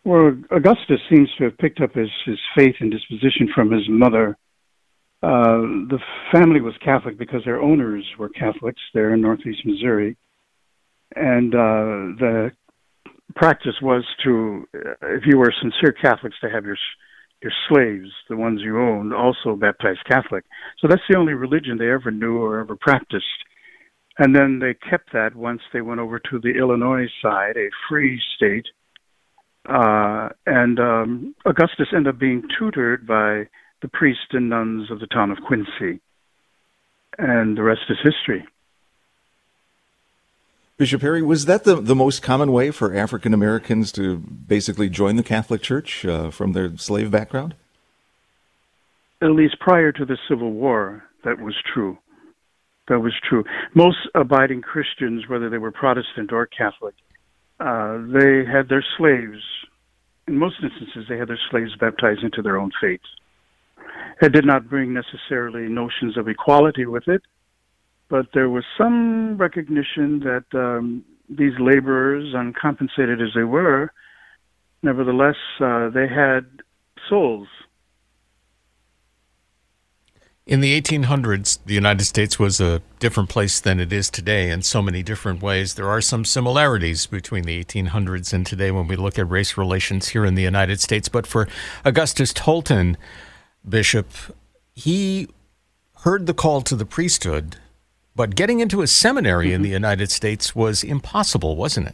Well, Augustus seems to have picked up his faith and disposition from his mother. The family was Catholic because their owners were Catholics there in northeast Missouri. And the practice was to, if you were sincere Catholics, to have your slaves, the ones you owned, also baptized Catholic. So that's the only religion they ever knew or ever practiced. And then they kept that once they went over to the Illinois side, a free state. And Augustus ended up being tutored by the priests and nuns of the town of Quincy. And the rest is history. Bishop Harry, was that the most common way for African Americans to basically join the Catholic Church from their slave background? At least prior to the Civil War, that was true. That was true. Most abiding Christians, whether they were Protestant or Catholic, they had their slaves, in most instances, they had their slaves baptized into their own faith. It did not bring necessarily notions of equality with it, but there was some recognition that these laborers, uncompensated as they were, nevertheless, they had souls. In the 1800s, the United States was a different place than it is today in so many different ways. There are some similarities between the 1800s and today when we look at race relations here in the United States. But for Augustus Tolton, Bishop, he heard the call to the priesthood, but getting into a seminary in the United States was impossible, wasn't it?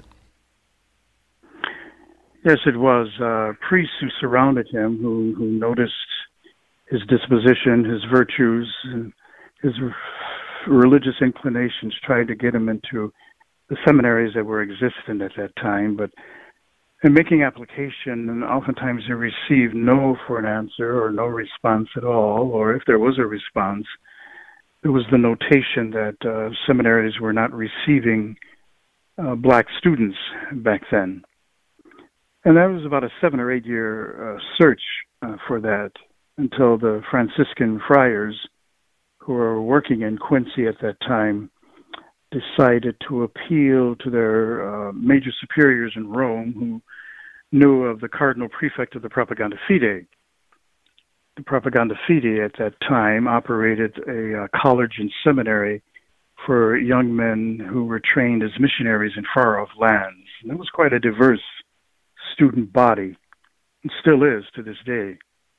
Yes, it was. Priests who surrounded him, who noticed his disposition, his virtues, and his religious inclinations, tried to get him into the seminaries that were existent at that time. But in making application, and oftentimes they received no for an answer or no response at all, or if there was a response, it was the notation that seminaries were not receiving black students back then. And that was about a 7 or 8 year search for that until the Franciscan friars who were working in Quincy at that time decided to appeal to their major superiors in Rome who knew of the cardinal prefect of the Propaganda Fide. The Propaganda Fide at that time operated a college and seminary for young men who were trained as missionaries in far-off lands. And it was quite a diverse student body, and still is to this day.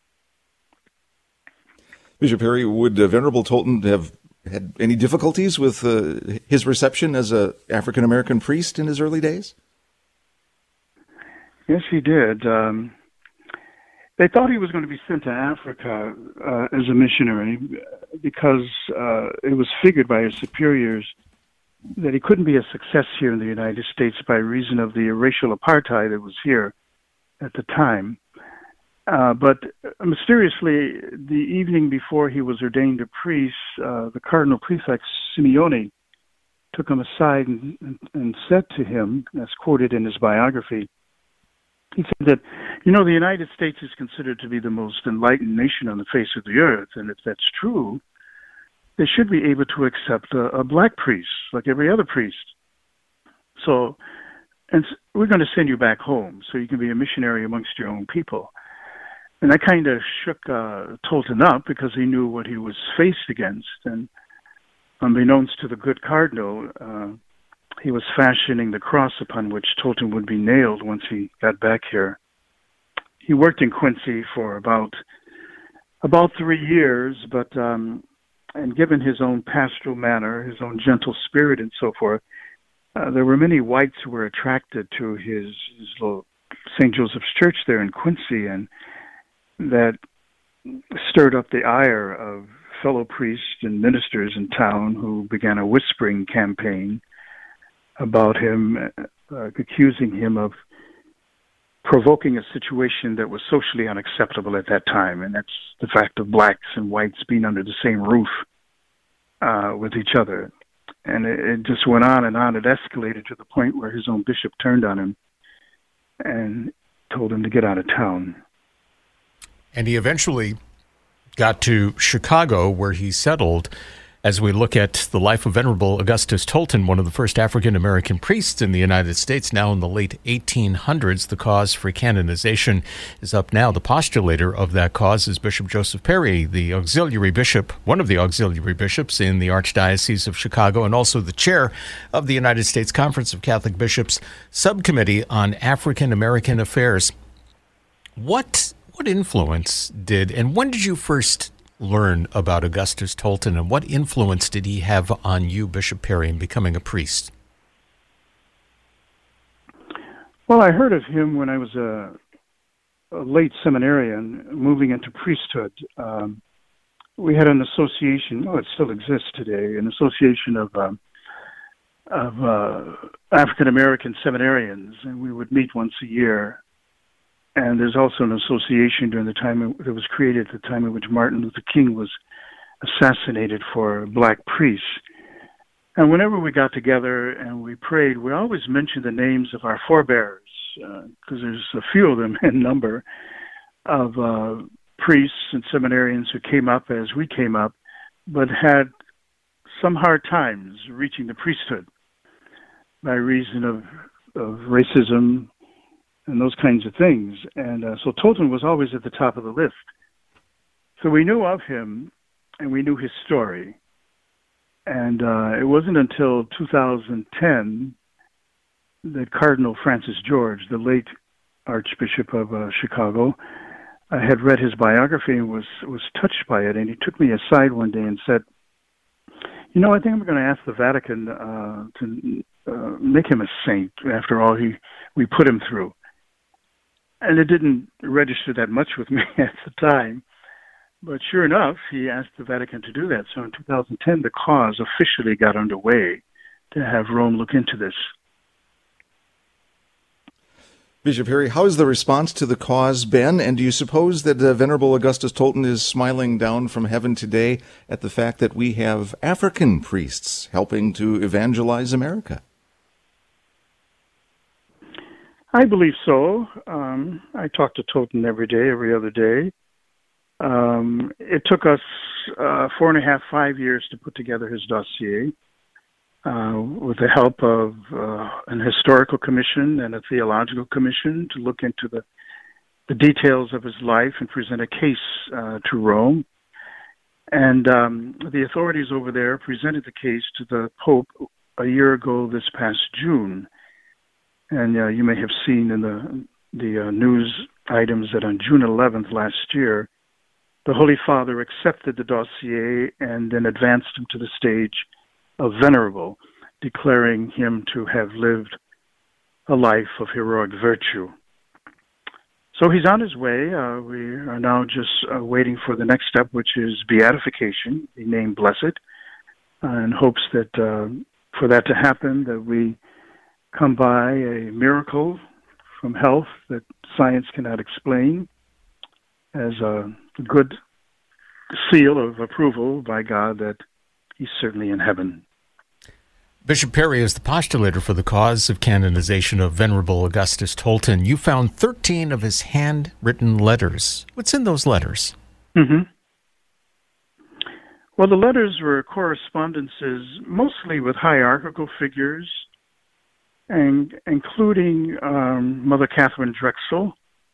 Bishop Harry, would Venerable Tolton have had any difficulties with his reception as an African-American priest in his early days? Yes, he did. They thought he was going to be sent to Africa as a missionary because it was figured by his superiors that he couldn't be a success here in the United States by reason of the racial apartheid that was here at the time. But mysteriously, the evening before he was ordained a priest, the cardinal prefect Simeone took him aside and said to him, as quoted in his biography, he said that, the United States is considered to be the most enlightened nation on the face of the earth, and if that's true, they should be able to accept a black priest like every other priest. So, and we're going to send you back home so you can be a missionary amongst your own people. And that kind of shook Tolton up because he knew what he was faced against. And unbeknownst to the good cardinal, he was fashioning the cross upon which Tolton would be nailed once he got back here. He worked in Quincy for about 3 years, but and given his own pastoral manner, his own gentle spirit and so forth, there were many whites who were attracted to his little St. Joseph's Church there in Quincy, and that stirred up the ire of fellow priests and ministers in town who began a whispering campaign about him, accusing him of provoking a situation that was socially unacceptable at that time, and that's the fact of blacks and whites being under the same roof with each other. And it just went on and on. It escalated to the point where his own bishop turned on him and told him to get out of town. And he eventually got to Chicago, where he settled. As we look at the life of Venerable Augustus Tolton, one of the first African-American priests in the United States, now in the late 1800s, the cause for canonization is up now. The postulator of that cause is Bishop Joseph Perry, the auxiliary bishop, one of the auxiliary bishops in the Archdiocese of Chicago, and also the chair of the United States Conference of Catholic Bishops Subcommittee on African-American Affairs. What influence did, and when did you first learn about Augustus Tolton, and what influence did he have on you, Bishop Perry, in becoming a priest? Well, I heard of him when I was a late seminarian moving into priesthood. We had an association, it still exists today, an association of African-American seminarians, and we would meet once a year. And there's also an association during the time that was created at the time in which Martin Luther King was assassinated for black priests. And whenever we got together and we prayed, we always mentioned the names of our forebears, because there's a few of them in number, of priests and seminarians who came up as we came up, but had some hard times reaching the priesthood by reason of racism, and those kinds of things. And so Tolton was always at the top of the list. So we knew of him, and we knew his story. And it wasn't until 2010 that Cardinal Francis George, the late Archbishop of Chicago, had read his biography and was touched by it. And he took me aside one day and said, I think I'm going to ask the Vatican to make him a saint after all we put him through. And it didn't register that much with me at the time. But sure enough, he asked the Vatican to do that. So in 2010, the cause officially got underway to have Rome look into this. Bishop Perry, how has the response to the cause been? And do you suppose that Venerable Augustus Tolton is smiling down from heaven today at the fact that we have African priests helping to evangelize America? I believe so. I talk to Tolton every day, every other day. It took us 4.5, 5 years to put together his dossier with the help of an historical commission and a theological commission to look into the details of his life and present a case to Rome. And the authorities over there presented the case to the Pope a year ago this past June. And you may have seen in the news items that on June 11th last year, the Holy Father accepted the dossier and then advanced him to the stage of venerable, declaring him to have lived a life of heroic virtue. So he's on his way. We are now just waiting for the next step, which is beatification, be named blessed, in hopes that for that to happen, that we come by a miracle from health that science cannot explain as a good seal of approval by God that he's certainly in heaven. Bishop Perry is the postulator for the cause of canonization of Venerable Augustus Tolton. You found 13 of his handwritten letters. What's in those letters? Mm-hmm. Well, the letters were correspondences mostly with hierarchical figures, and including Mother Catherine Drexel,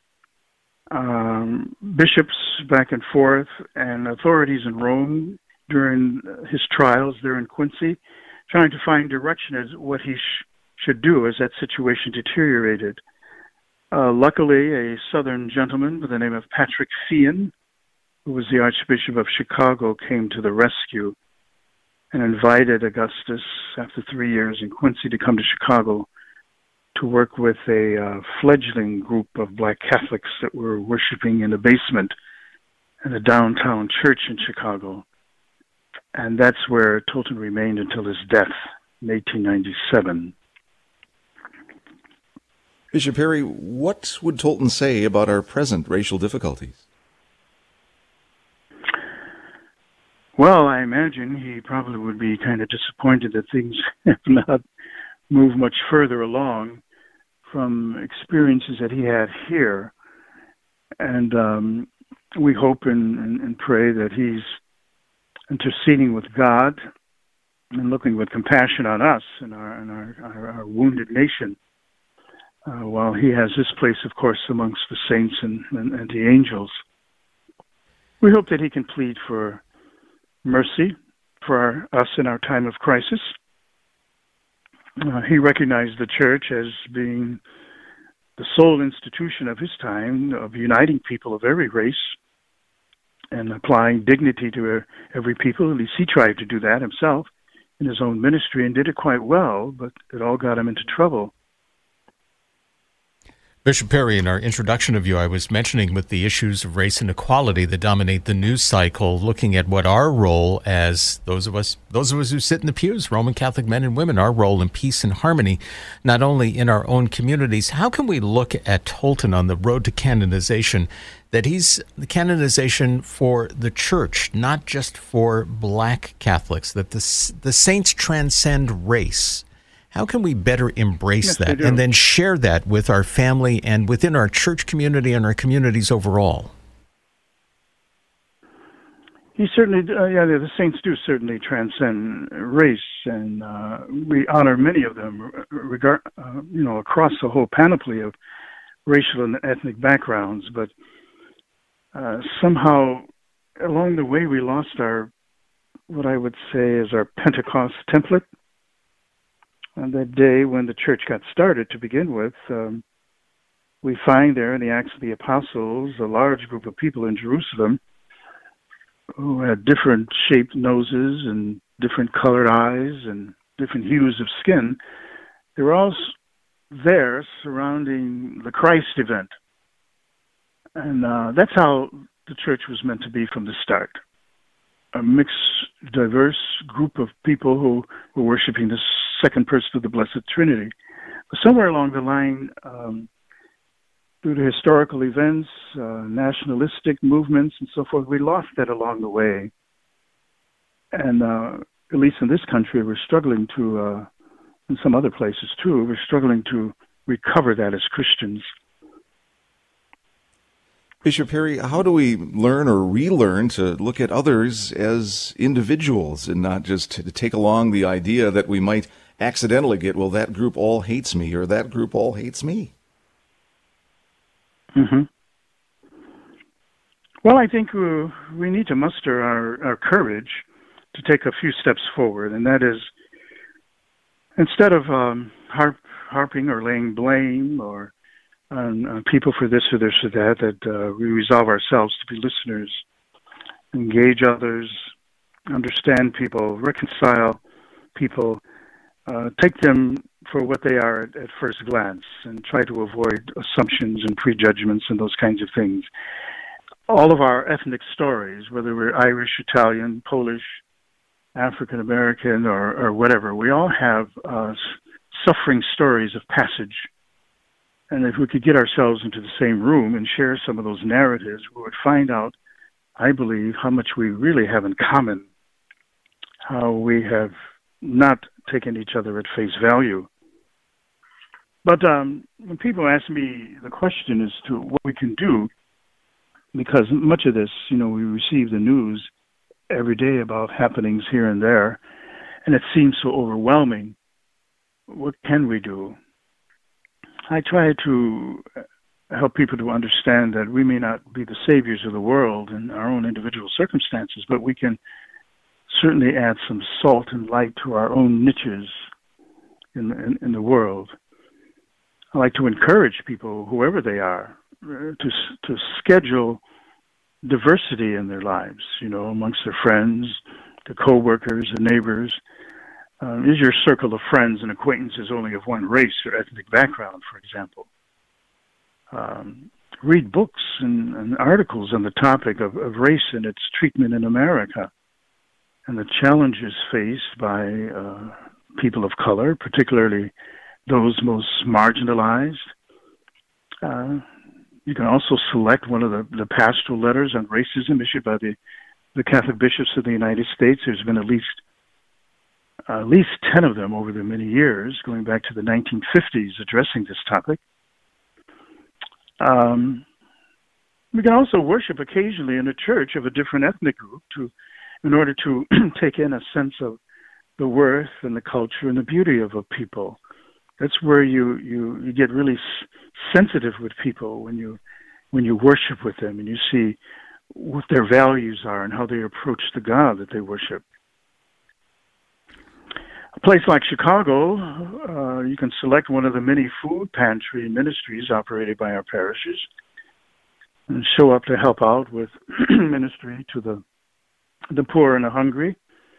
bishops back and forth, and authorities in Rome during his trials there in Quincy, trying to find direction as what he should do as that situation deteriorated. Luckily, a Southern gentleman by the name of Patrick Fian, who was the Archbishop of Chicago, came to the rescue and invited Augustus, after 3 years in Quincy, to come to Chicago to work with a fledgling group of black Catholics that were worshiping in a basement in a downtown church in Chicago. And that's where Tolton remained until his death in 1897. Bishop Perry, what would Tolton say about our present racial difficulties? Well, I imagine he probably would be kind of disappointed that things have not moved much further along from experiences that he had here. And we hope and pray that he's interceding with God and looking with compassion on us and our wounded nation, while he has his place, of course, amongst the saints and the angels. We hope that he can plead for mercy for us in our time of crisis. He recognized the church as being the sole institution of his time of uniting people of every race and applying dignity to every people. At least he tried to do that himself in his own ministry and did it quite well, but it all got him into trouble. Bishop Perry, in our introduction of you, I was mentioning with the issues of race and equality that dominate the news cycle, looking at what our role as those of us who sit in the pews, Roman Catholic men and women, our role in peace and harmony, not only in our own communities. How can we look at Tolton on the road to canonization, that he's the canonization for the church, not just for black Catholics, that the saints transcend race? How can we better embrace that and then share that with our family and within our church community and our communities overall? He certainly, the saints do certainly transcend race, and we honor many of them, across the whole panoply of racial and ethnic backgrounds. But somehow, along the way, we lost what I would say is our Pentecost template. On that day when the church got started to begin with, we find there in the Acts of the Apostles a large group of people in Jerusalem who had different shaped noses and different colored eyes and different hues of skin. They were all there surrounding the Christ event. And that's how the church was meant to be from the start. A mixed, diverse group of people who were worshiping the second person of the Blessed Trinity. But somewhere along the line, due to historical events, nationalistic movements, and so forth, we lost that along the way. And at least in this country, we're struggling to, in some other places too, we're struggling to recover that as Christians. Bishop Perry, how do we learn or relearn to look at others as individuals and not just to take along the idea that we might accidentally get, well, that group all hates me or that group all hates me? Mm-hmm. Well, I think we need to muster our courage to take a few steps forward, and that is, instead of harping or laying blame or on people for this or this or that we resolve ourselves to be listeners, engage others, understand people, reconcile people, take them for what they are at first glance, and try to avoid assumptions and prejudgments and those kinds of things. All of our ethnic stories, whether we're Irish, Italian, Polish, African American, or whatever, we all have suffering stories of passage. And if we could get ourselves into the same room and share some of those narratives, we would find out, I believe, how much we really have in common, how we have not taken each other at face value. But when people ask me the question as to what we can do, because much of this, we receive the news every day about happenings here and there, and it seems so overwhelming. What can we do? I try to help people to understand that we may not be the saviors of the world in our own individual circumstances, but we can certainly add some salt and light to our own niches in the world. I like to encourage people, whoever they are, to schedule diversity in their lives, amongst their friends, their co-workers, their neighbors. Is your circle of friends and acquaintances only of one race or ethnic background, for example? Read books and articles on the topic of race and its treatment in America and the challenges faced by people of color, particularly those most marginalized. You can also select one of the pastoral letters on racism issued by the Catholic bishops of the United States. There's been at least 10 of them over the many years, going back to the 1950s, addressing this topic. We can also worship occasionally in a church of a different ethnic group to in order to take in a sense of the worth and the culture and the beauty of a people. That's where you get really sensitive with people when you worship with them and you see what their values are and how they approach the God that they worship. A place like Chicago, you can select one of the many food pantry ministries operated by our parishes and show up to help out with ministry to the poor and the hungry.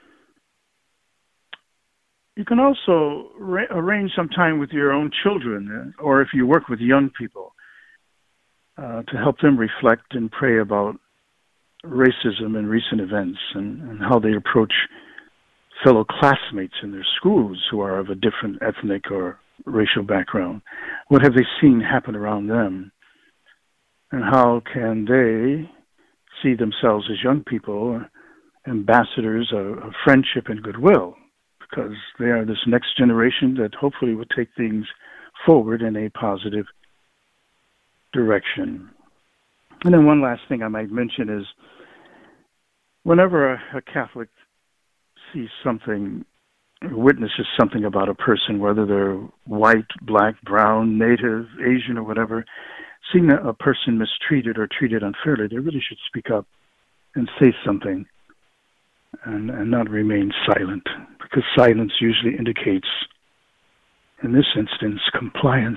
You can also arrange some time with your own children, or if you work with young people, to help them reflect and pray about racism and recent events and how they approach fellow classmates in their schools who are of a different ethnic or racial background. What have they seen happen around them? And how can they see themselves as young people, ambassadors of friendship and goodwill? Because they are this next generation that hopefully will take things forward in a positive direction. And then one last thing I might mention is whenever a Catholic sees something, witnesses something about a person, whether they're white, black, brown, native, Asian, or whatever, seeing a person mistreated or treated unfairly, they really should speak up and say something and not remain silent, because silence usually indicates, in this instance, compliance.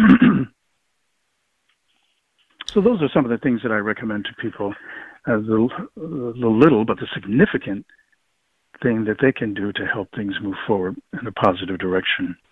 So those are some of the things that I recommend to people as the little but the significant thing that they can do to help things move forward in a positive direction.